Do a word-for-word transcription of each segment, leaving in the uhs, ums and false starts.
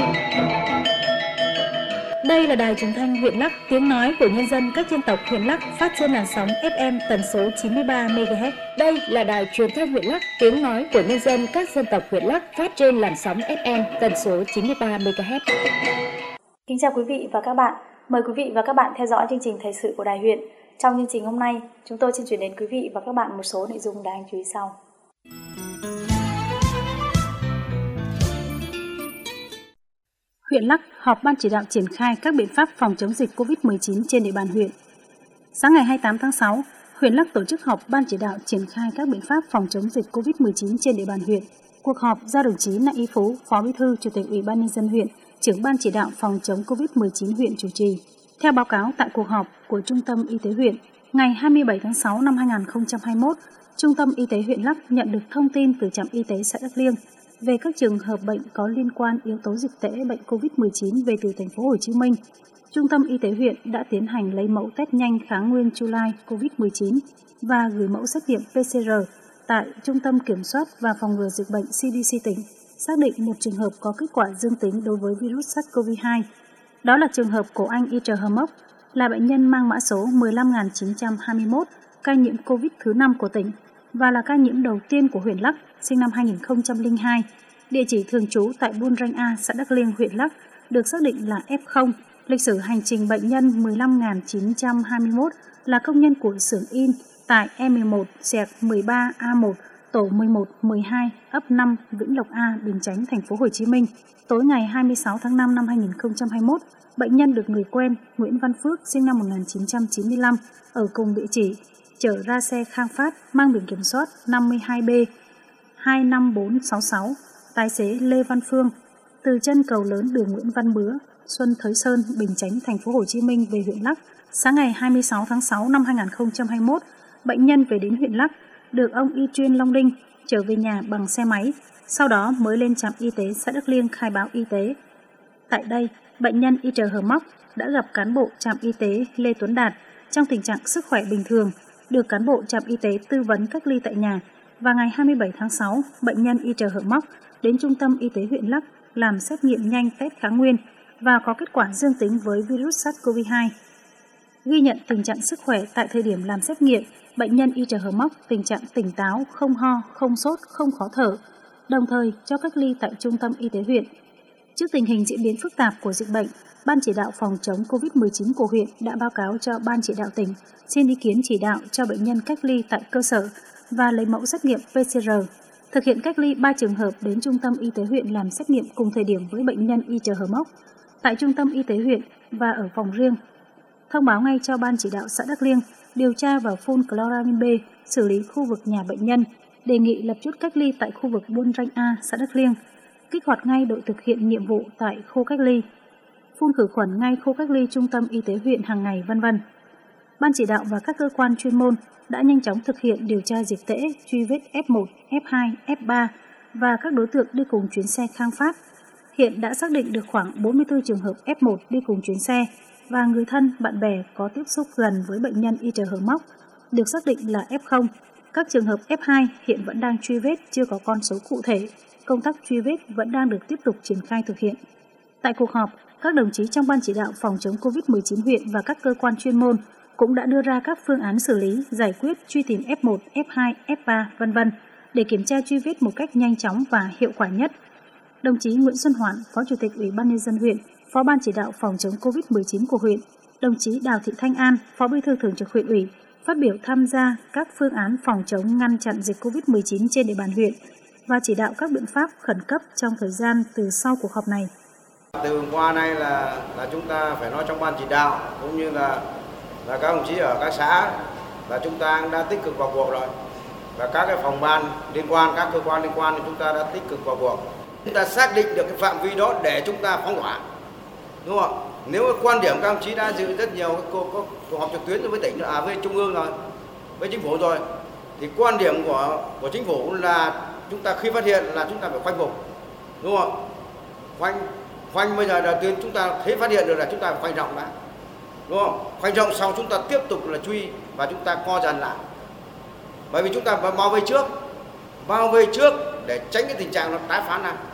Đây là đài truyền thanh huyện Lắc, tiếng nói của nhân dân các dân tộc huyện Lắc, phát trên làn sóng ép em tần số chín mươi ba mê ga héc. Đây là đài truyền thanh huyện Lắc, tiếng nói của nhân dân các dân tộc huyện Lắc, phát trên làn sóng ép em tần số chín mươi ba mê ga héc. Kính chào quý vị và các bạn. Mời quý vị và các bạn theo dõi chương trình thời sự của Đài huyện. Trong chương trình hôm nay, chúng tôi xin chuyển đến quý vị và các bạn một số nội dung đáng chú ý sau. Huyện Lắc họp ban chỉ đạo triển khai các biện pháp phòng chống dịch covid mười chín trên địa bàn huyện. Sáng ngày hai mươi tám tháng sáu, huyện Lắc tổ chức họp ban chỉ đạo triển khai các biện pháp phòng chống dịch covid mười chín trên địa bàn huyện. Cuộc họp do đồng chí Nại Y Phú, Phó Bí thư Chủ tịch Ủy ban nhân dân huyện, trưởng ban chỉ đạo phòng chống covid mười chín huyện chủ trì. Theo báo cáo tại cuộc họp của Trung tâm Y tế huyện, ngày hai mươi bảy tháng sáu năm hai nghìn không trăm hai mươi mốt, Trung tâm Y tế huyện Lắc nhận được thông tin từ trạm y tế xã Đắc Liêng về các trường hợp bệnh có liên quan yếu tố dịch tễ bệnh covid mười chín về từ thành phố Hồ Chí Minh. Trung tâm Y tế huyện đã tiến hành lấy mẫu test nhanh kháng nguyên Chu Lai covid mười chín và gửi mẫu xét nghiệm pê xê rờ tại Trung tâm Kiểm soát và Phòng ngừa Dịch bệnh xê đê xê tỉnh, xác định một trường hợp có kết quả dương tính đối với virus SARS-xê o vê hai. Đó là trường hợp của anh i tê Hờ Mốc, là bệnh nhân mang mã số một lăm nghìn chín trăm hai mươi mốt, ca nhiễm COVID thứ năm của tỉnh và là ca nhiễm đầu tiên của huyện Lắc, sinh năm hai nghìn không trăm lẻ hai, địa chỉ thường trú tại Buôn Ranh A, xã Đắc Liêng, huyện Lắc, được xác định là ép không. Lịch sử hành trình bệnh nhân một lăm nghìn chín trăm hai mươi mốt là công nhân của xưởng in tại E mười một mười ba A một, tổ mười một mười hai, ấp năm, Vĩnh Lộc A, Bình Chánh, thành phố Hồ Chí Minh. Tối ngày hai mươi sáu tháng năm năm hai nghìn không trăm hai mươi mốt, bệnh nhân được người quen Nguyễn Văn Phước, sinh năm một nghìn chín trăm chín mươi lăm, ở cùng địa chỉ, chở ra xe Khang Phát mang biển kiểm soát năm mươi hai B hai năm bốn sáu sáu, tài xế Lê Văn Phương, từ chân cầu lớn đường Nguyễn Văn Bứa, Xuân Thới Sơn, Bình Chánh, thành phố Hồ Chí Minh về huyện Lắc. Sáng ngày hai mươi sáu tháng sáu năm hai nghìn không trăm hai mươi mốt, bệnh nhân về đến huyện Lắc, được ông Y Chuyên Long Đinh trở về nhà bằng xe máy, sau đó mới lên trạm y tế xã Đắc Liêng khai báo y tế. Tại đây, bệnh nhân i tê Hờ Mốc đã gặp cán bộ trạm y tế Lê Tuấn Đạt trong tình trạng sức khỏe bình thường, được cán bộ trạm y tế tư vấn cách ly tại nhà, và ngày hai mươi bảy tháng sáu, bệnh nhân i tê Hờ Mốc đến Trung tâm Y tế huyện Lắc làm xét nghiệm nhanh test kháng nguyên và có kết quả dương tính với virus SARS-xê o vê hai. Ghi nhận tình trạng sức khỏe tại thời điểm làm xét nghiệm, bệnh nhân i tê Hờ Mốc tình trạng tỉnh táo, không ho, không sốt, không khó thở, đồng thời cho cách ly tại Trung tâm Y tế huyện. Trước tình hình diễn biến phức tạp của dịch bệnh, Ban chỉ đạo phòng chống covid mười chín của huyện đã báo cáo cho Ban chỉ đạo tỉnh xin ý kiến chỉ đạo cho bệnh nhân cách ly tại cơ sở và lấy mẫu xét nghiệm pê xê rờ, thực hiện cách ly ba trường hợp đến Trung tâm Y tế huyện làm xét nghiệm cùng thời điểm với bệnh nhân i tê Hờ Mốc tại Trung tâm Y tế huyện và ở phòng riêng. Thông báo ngay cho Ban chỉ đạo xã Đắc Liêng điều tra và phun chloramin B, xử lý khu vực nhà bệnh nhân, đề nghị lập chốt cách ly tại khu vực Buôn Ranh A, xã Đắc Liêng, kích hoạt ngay đội thực hiện nhiệm vụ tại khu cách ly, phun khử khuẩn ngay khu cách ly Trung tâm Y tế huyện hàng ngày, vân vân. Ban chỉ đạo và các cơ quan chuyên môn đã nhanh chóng thực hiện điều tra dịch tễ, truy vết ép một, ép hai, ép ba và các đối tượng đi cùng chuyến xe Khang Phát. Hiện đã xác định được khoảng bốn mươi tư trường hợp ép một đi cùng chuyến xe và người thân, bạn bè có tiếp xúc gần với bệnh nhân i tê Hờ Mốc, được xác định là ép không. Các trường hợp ép hai hiện vẫn đang truy vết, chưa có con số cụ thể. Công tác truy vết vẫn đang được tiếp tục triển khai thực hiện. Tại cuộc họp, các đồng chí trong Ban chỉ đạo phòng chống covid mười chín huyện và các cơ quan chuyên môn cũng đã đưa ra các phương án xử lý, giải quyết, truy tìm ép một, ép hai, ép ba, vân vân để kiểm tra truy vết một cách nhanh chóng và hiệu quả nhất. Đồng chí Nguyễn Xuân Hoản, Phó Chủ tịch Ủy ban nhân dân huyện, Phó Ban chỉ đạo phòng chống covid mười chín của huyện, đồng chí Đào Thị Thanh An, Phó Bí thư Thường trực huyện ủy, phát biểu tham gia các phương án phòng chống ngăn chặn dịch covid mười chín trên địa bàn huyện và chỉ đạo các biện pháp khẩn cấp trong thời gian từ sau cuộc họp này. Từ qua nay là là chúng ta phải nói trong Ban chỉ đạo cũng như là là các đồng chí ở các xã là chúng ta đã tích cực vào cuộc rồi, và các cái phòng ban liên quan, các cơ quan liên quan thì chúng ta đã tích cực vào cuộc. Chúng ta xác định được cái phạm vi đó để chúng ta phóng hỏa, đúng không? Nếu quan điểm các đồng chí đã dự rất nhiều cuộc họp trực tuyến với tỉnh, à với trung ương rồi, với chính phủ rồi, thì quan điểm của của chính phủ là chúng ta khi phát hiện là chúng ta phải khoanh vùng, đúng không? Khoanh khoanh bây giờ đầu tiên chúng ta thấy phát hiện được là chúng ta phải khoanh rộng đã, đúng không? Khoanh rộng sau chúng ta tiếp tục là truy và chúng ta co dần lại, bởi vì chúng ta phải bao vây trước, bao vây trước để tránh cái tình trạng nó tái phát ra.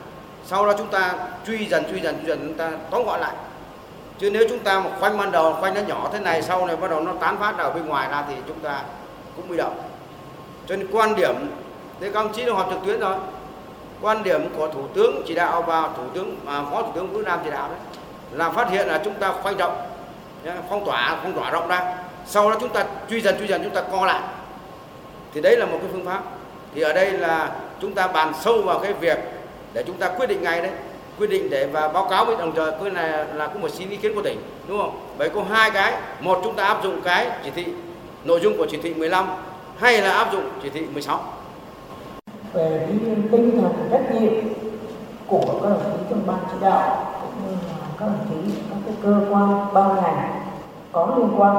sau đó chúng ta truy dần truy dần truy dần chúng ta tóm gọn lại. Chứ nếu chúng ta mà khoanh ban đầu khoanh nó nhỏ thế này, sau này bắt đầu nó tán phát ở bên ngoài ra thì chúng ta cũng bị động. Cho nên quan điểm, thế các ông chí đã họp trực tuyến rồi, quan điểm của Thủ tướng chỉ đạo và Thủ tướng à, Phó Thủ tướng Vũ Đức Đam chỉ đạo đấy là phát hiện là chúng ta khoanh rộng, phong tỏa phong tỏa rộng ra, sau đó chúng ta truy dần truy dần chúng ta co lại. Thì đấy là một cái phương pháp. Thì ở đây là chúng ta bàn sâu vào cái việc để chúng ta quyết định ngay đấy, quyết định để và báo cáo với đồng thời cái này là cũng một xin ý kiến của tỉnh, đúng không? Vậy có hai cái, một chúng ta áp dụng cái chỉ thị nội dung của chỉ thị mười lăm hay là áp dụng chỉ thị mười sáu. Về cái tinh thần trách nhiệm của các đồng chí trong ban chỉ đạo cũng như là các đồng chí các cái cơ quan ban ngành có liên quan,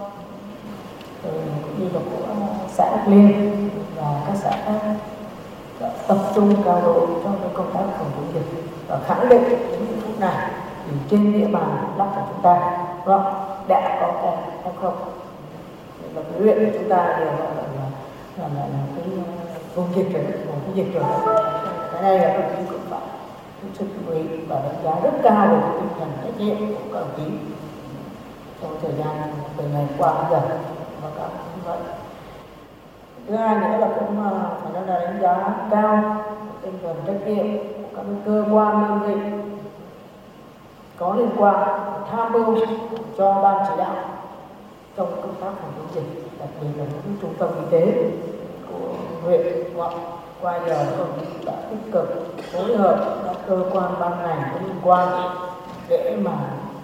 cũng như là của xã Đắc Liên và các xã tập trung cao độ trong cái công tác phòng chống dịch và khẳng định những phút này thì trên địa bàn Đắk của chúng ta vâng, đã có cái hay không, và cái huyện của chúng ta đều là là là, là, là cái vùng dịch rồi, một cái dịch rồi. Cái này là các đồng chí cũng phải sự chú ý và đánh giá rất cao về tinh thần trách nhiệm của các đồng chí trong thời gian từ ngày qua đến giờ và các như vậy. Thứ hai nữa là cũng phải nói là đánh giá cao tinh thần trách nhiệm của các cơ quan đơn vị có liên quan tham mưu cho ban chỉ đạo trong công tác phòng chống dịch, đặc biệt là những trung tâm y tế của huyện hoặc qua giờ các đồng chí đã tích cực phối hợp các cơ quan ban ngành có liên quan để mà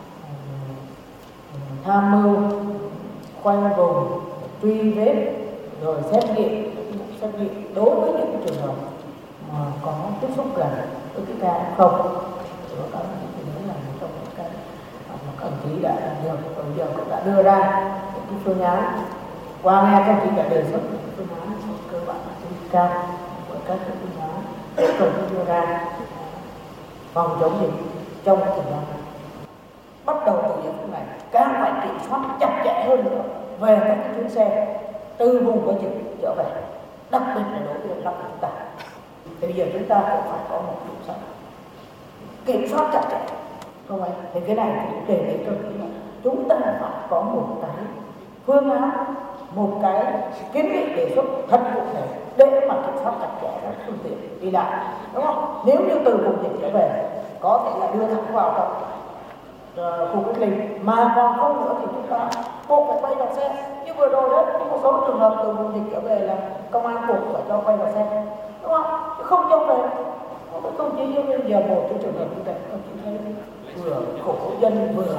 tham mưu khoanh vùng, truy vết rồi xét nghiệm, xét nghiệm đối với những trường hợp mà có tiếp xúc gần với cái ca ép không. Đó các đồng chí thấy là một trong những cái mà các đồng chí đã làm được, bây giờ cũng đã đưa ra những cái phương án. Qua nghe các đồng chí đã đề xuất những phương án cơ bản là cao của các phương án để cần đưa ra phòng chống dịch trong thời gian này. Bắt đầu từ giờ phút này càng phải kiểm soát chặt chẽ hơn nữa về các cái chuyến xe từ vùng có dịch trở về, đặc biệt là đối với Đắk chúng ta. Thì bây giờ chúng ta cũng phải có một kiểm soát kiểm soát chặt chẽ, không phải. Thì cái này cũng đề nghị cho chúng ta chúng ta phải có một cái phương án, một cái kiến nghị đề xuất thật cụ thể để mà kiểm soát chặt chẽ các phương tiện đi lại, đúng không? Nếu như từ vùng dịch trở về có thể là đưa thẳng vào trong uh, khu cách ly, mà còn không nữa thì chúng ta buộc phải quay vào xe. Như vừa rồi đấy, có một số trường hợp từ vùng dịch trở về là công an buộc phải cho quay vào xe, đúng không? Chứ không cho về. Không chỉ như bây giờ một cái trường hợp như thế, không chỉ thấy vừa khổ dân vừa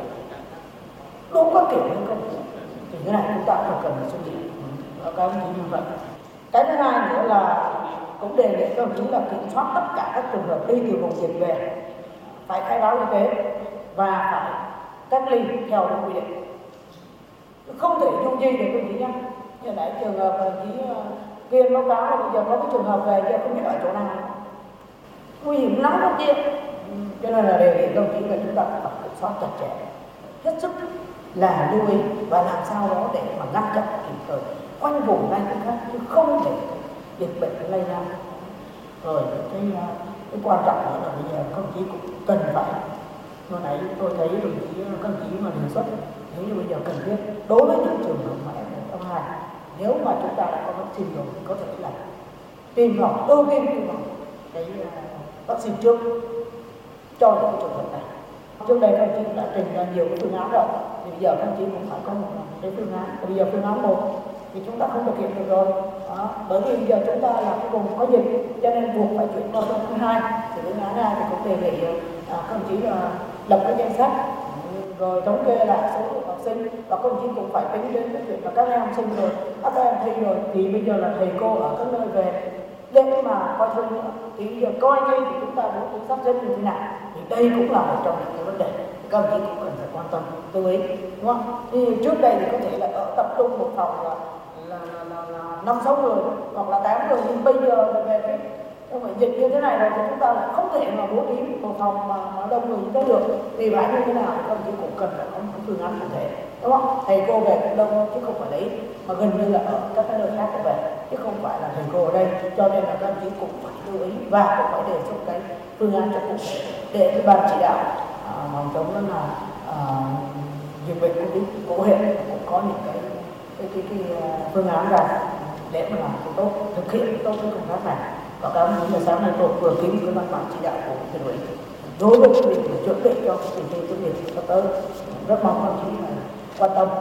đúng có kiểu như không. Thì cái này chúng ta phải cần suy nghĩ ở cái như vậy. Cái thứ hai nữa là cũng đề nghị các đồng chí là kiểm soát tất cả các trường hợp đi từ vùng dịch về phải khai báo y tế và phải cách ly theo đúng quy định, không thể du di được các đồng chí nhé. Như nãy trường hợp đồng chí Kiên báo cáo là bây giờ có cái trường hợp về giờ không biết ở chỗ nào, nguy hiểm lắm đó kia. Cho nên là đề nghị đồng chí là chúng ta phải kiểm soát chặt chẽ, hết sức là lưu ý và làm sao đó để mà ngăn chặn kịp thời, khoanh vùng ngay cái khác chứ không để dịch bệnh lây lan. Rồi cái cái quan trọng nữa là bây giờ các đồng chí cũng cần phải, hồi nãy tôi thấy đồng chí các đồng chí mà đề xuất nếu như bây giờ cần thiết đối với những trường hợp mà em f hai, nếu mà chúng ta đã có vaccine rồi thì có thể là tiêm phòng, ưu tiên tiêm phòng cái vaccine trước cho những trường hợp này. Trước đây các đồng chí đã trình ra nhiều cái phương án rồi, thì bây giờ các đồng chí cũng phải có một cái phương án. Bây giờ phương án một thì chúng ta không thực hiện được rồi, đó. Bởi vì giờ chúng ta là cái vùng có dịch cho nên buộc phải chuyển qua phương án hai. Thì phương án hai thì cũng đề nghị à, các đồng chí là lập cái danh sách rồi thống kê lại số lượng học sinh, và các đồng chí cũng phải tính đến cái chuyện là các em học sinh rồi, các em thi rồi thì bây giờ là thầy cô ở các nơi về để mà coi thi nữa, thì giờ coi thi thì chúng ta bố trí sắp xếp như thế nào, thì đây cũng là một trong những cái vấn đề các đồng chí cũng cần phải quan tâm lưu ý, đúng không? Thì trước đây thì có thể là ở tập trung một phòng là là là, là năm sáu người hoặc là tám người, nhưng bây giờ là về cái không phải dịch như thế này rồi thì chúng ta lại không thể mà bố trí một phòng mà, mà đông người như thế được. Vì vậy như thế nào thì các đồng chí cũng cần phải có một phương án cụ thể, đúng không? Thầy cô về cũng đông chứ không phải đấy mà gần như là ở các cái nơi khác về, chứ không phải là thầy cô ở đây. Cho nên là các đồng chí cũng phải lưu ý và cũng phải đề xuất cái phương án cho cụ thể để cái ban chỉ đạo phòng chống đó là dịch bệnh Covid của huyện cũng có những cái cái cái, cái phương án ra để mà làm tốt thực hiện tốt cái công tác này. Và các ông chí sáng nay tôi vừa ký cái văn bản chỉ đạo của huyện ủy đối với cái việc chuẩn bị cho cái kỳ thi tốt nghiệp sắp tới, rất mong các ông chí quan tâm.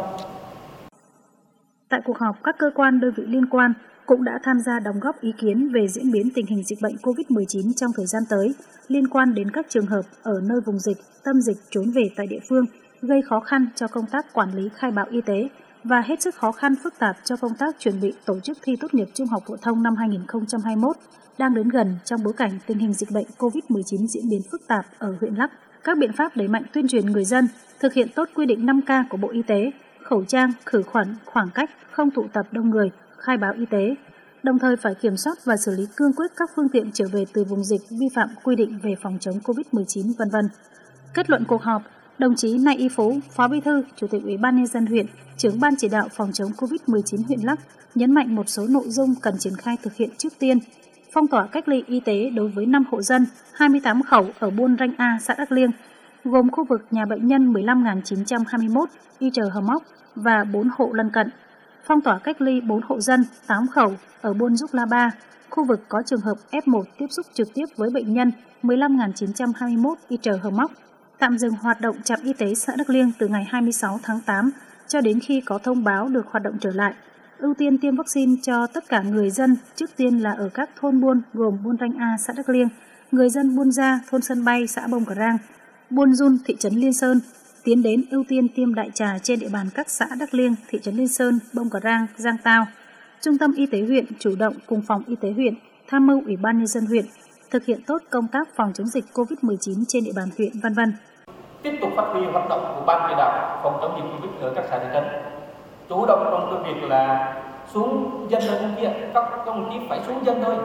Tại cuộc họp, các cơ quan đơn vị liên quan cũng đã tham gia đóng góp ý kiến về diễn biến tình hình dịch bệnh covid mười chín trong thời gian tới liên quan đến các trường hợp ở nơi vùng dịch, tâm dịch trốn về tại địa phương, gây khó khăn cho công tác quản lý khai báo y tế và hết sức khó khăn phức tạp cho công tác chuẩn bị tổ chức thi tốt nghiệp trung học phổ thông năm hai nghìn không trăm hai mươi mốt đang đến gần trong bối cảnh tình hình dịch bệnh covid mười chín diễn biến phức tạp ở huyện Lắc. Các biện pháp đẩy mạnh tuyên truyền người dân thực hiện tốt quy định năm K của Bộ Y tế, khẩu trang, khử khuẩn, khoảng cách, không tụ tập đông người, khai báo y tế, đồng thời phải kiểm soát và xử lý cương quyết các phương tiện trở về từ vùng dịch vi phạm quy định về phòng chống covid mười chín, vân vân. Kết luận cuộc họp, đồng chí Nay Y Phú, Phó Bí thư, Chủ tịch Ủy ban nhân dân huyện, Trưởng ban chỉ đạo phòng chống covid mười chín huyện Lắc nhấn mạnh một số nội dung cần triển khai thực hiện trước tiên. Phong tỏa cách ly y tế đối với năm hộ dân, hai mươi tám khẩu ở Buôn Ranh A, xã Đắc Liêng, gồm khu vực nhà bệnh nhân mười lăm nghìn chín trăm hai mươi mốt, Y Trờ Hờ Móc và bốn hộ lân cận. Phong tỏa cách ly bốn hộ dân, tám khẩu ở Buôn Giúp La Ba, khu vực có trường hợp F một tiếp xúc trực tiếp với bệnh nhân mười lăm nghìn chín trăm hai mươi mốt, Y Trờ Hờ Móc. Tạm dừng hoạt động trạm y tế xã Đắc Liêng từ ngày hai mươi sáu tháng tám cho đến khi có thông báo được hoạt động trở lại. Ưu tiên tiêm vaccine cho tất cả người dân, trước tiên là ở các thôn buôn gồm Buôn Ranh A, xã Đắc Liêng, người dân Buôn Gia, thôn Sân Bay, xã Bông Cà Rang, Buôn Dun, thị trấn Liên Sơn, tiến đến ưu tiên tiêm đại trà trên địa bàn các xã Đắc Liêng, thị trấn Liên Sơn, Bông Cà Rang, Giang Tao. Trung tâm Y tế huyện chủ động cùng phòng y tế huyện, tham mưu Ủy ban nhân dân huyện thực hiện tốt công tác phòng chống dịch covid mười chín trên địa bàn huyện, vân vân. Tiếp tục phát huy hoạt động của ban chỉ đạo phòng chống dịch Covid ở các xã thị trấn, chủ động trong cái việc là xuống dân ở trong kia, các công chí phải xuống dân thôi,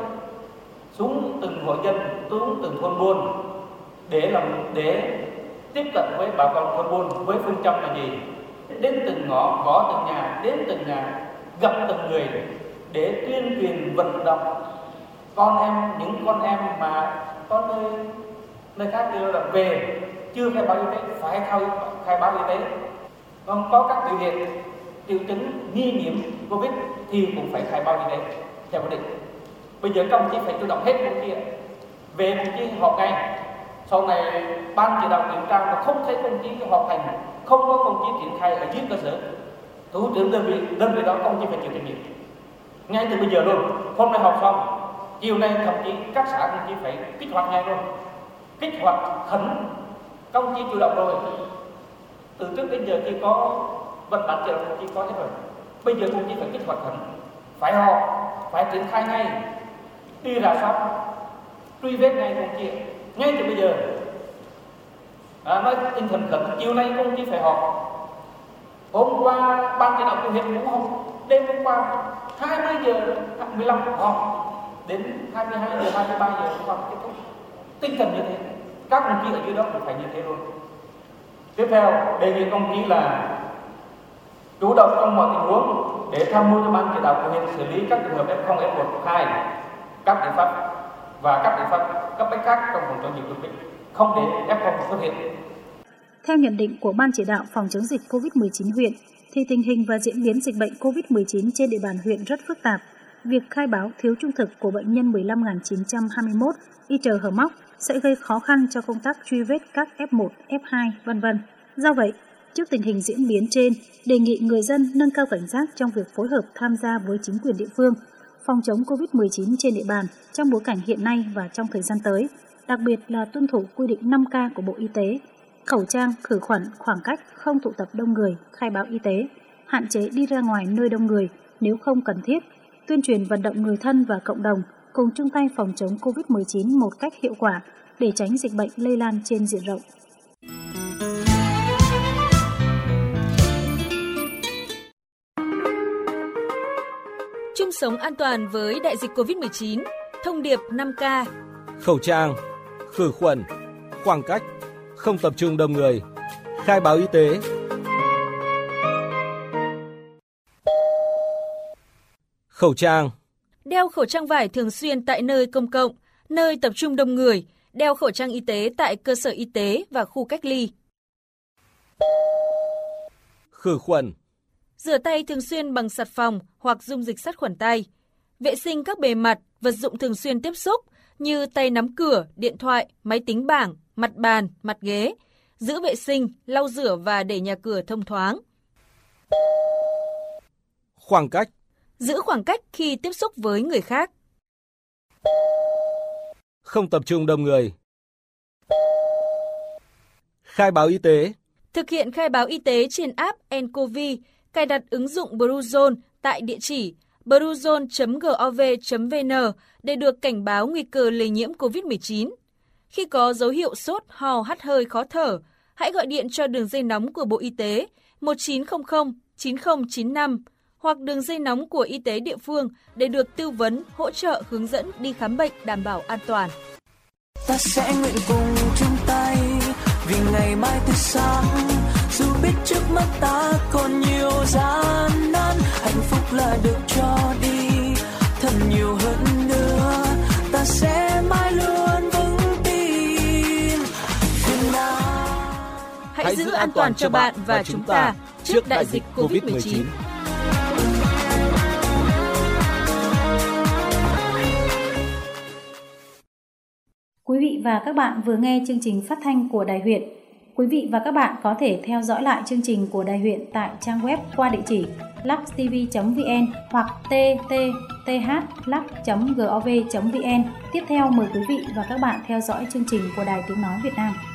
xuống từng hộ dân, xuống từng thôn buôn để làm để tiếp cận với bà con thôn buôn với phương châm là gì? Đến từng ngõ, gõ từng nhà, đến từng nhà, gặp từng người để tuyên truyền vận động con em, những con em mà có nơi nơi khác đưa là về chưa khai báo y tế phải khai, khai báo y tế, còn có các biểu hiện triệu chứng nghi nhiễm Covid thì cũng phải khai báo y tế theo quy định. Bây giờ công chí phải chủ động hết công kia về công chí họp ngay. Sau này ban chỉ đạo kiểm tra mà không thấy công chí họp hành, không có công chí triển khai ở dưới cơ sở, thủ trưởng đơn vị đơn vị đó công chí phải chịu trách nhiệm ngay từ bây giờ luôn. Hôm nay họp xong, chiều nay thậm chí các xã công chí phải kích hoạt ngay luôn, kích hoạt khẩn. Công chí chủ động rồi, từ trước đến giờ khi có văn bản chỉ đạo công chí có hết rồi. Bây giờ công chí phải kích hoạt khẩn, phải họp, phải triển khai ngay, đi rà soát, truy vết ngay công chí ngay từ bây giờ. À, nói tinh thần khẩn, chiều nay công chí phải họp. Hôm qua ban chỉ đạo của huyện cũng họp, đêm hôm qua hai mươi giờ mười lăm họp, đến hai mươi hai giờ hai mươi ba giờ họp kết thúc. Tinh thần như thế, các công chí ở dưới đó cũng phải như thế luôn. Tiếp theo đề nghị công chí là chủ động trong mọi tình huống để tham mưu cho ban chỉ đạo của huyện xử lý các trường hợp F không, F một, F hai, các biện pháp và các biện pháp cấp bách khác trong phòng chống dịch Covid, không để F không xuất hiện. Theo nhận định của ban chỉ đạo phòng chống dịch covid mười chín huyện, thì tình hình và diễn biến dịch bệnh covid mười chín trên địa bàn huyện rất phức tạp. Việc khai báo thiếu trung thực của bệnh nhân mười lăm nghìn chín trăm hai mươi mốt, Y Trờ Hờ Móc sẽ gây khó khăn cho công tác truy vết các F một, F hai, vân vân. Do vậy, trước tình hình diễn biến trên, đề nghị người dân nâng cao cảnh giác trong việc phối hợp tham gia với chính quyền địa phương phòng chống covid mười chín trên địa bàn trong bối cảnh hiện nay và trong thời gian tới, đặc biệt là tuân thủ quy định năm K của Bộ Y tế, khẩu trang, khử khuẩn, khoảng cách, không tụ tập đông người, khai báo y tế, hạn chế đi ra ngoài nơi đông người nếu không cần thiết, tuyên truyền vận động người thân và cộng đồng cùng chung tay phòng chống covid mười chín một cách hiệu quả để tránh dịch bệnh lây lan trên diện rộng. Chung sống an toàn với đại dịch covid mười chín, thông điệp năm K. Khẩu trang, khử khuẩn, khoảng cách, không tập trung đông người, khai báo y tế. Khẩu trang. Đeo khẩu trang vải thường xuyên tại nơi công cộng, nơi tập trung đông người đeo khẩu trang y tế tại cơ sở y tế và khu cách ly. Khử khuẩn. Rửa tay thường xuyên bằng xà phòng hoặc dung dịch sát khuẩn tay. Vệ sinh các bề mặt, vật dụng thường xuyên tiếp xúc như tay nắm cửa, điện thoại, máy tính bảng, mặt bàn, mặt ghế. Giữ vệ sinh, lau rửa và để nhà cửa thông thoáng. Khoảng cách. Giữ khoảng cách khi tiếp xúc với người khác. Không tập trung đông người. Khai báo y tế. Thực hiện khai báo y tế trên app en covid, cài đặt ứng dụng Bluezone tại địa chỉ bluezone chấm gov chấm vn để được cảnh báo nguy cơ lây nhiễm covid mười chín. Khi có dấu hiệu sốt, ho, hắt hơi, khó thở, hãy gọi điện cho đường dây nóng của Bộ Y tế một chín không không chín không chín năm hoặc đường dây nóng của y tế địa phương để được tư vấn, hỗ trợ, hướng dẫn đi khám bệnh đảm bảo an toàn. Ta sẽ nguyện cùng chung tay vì ngày mai tươi sáng, dù biết trước mắt ta còn nhiều gian nan, hạnh phúc là được cho đi thật nhiều hơn nữa, ta sẽ mãi luôn vững tin. Hãy, Hãy giữ an toàn cho bạn và chúng ta trước đại dịch covid mười chín. Quý vị và các bạn vừa nghe chương trình phát thanh của Đài huyện. Quý vị và các bạn có thể theo dõi lại chương trình của Đài huyện tại trang web qua địa chỉ luxtv chấm vn hoặc ttth chấm gov chấm vn. Tiếp theo mời quý vị và các bạn theo dõi chương trình của Đài Tiếng Nói Việt Nam.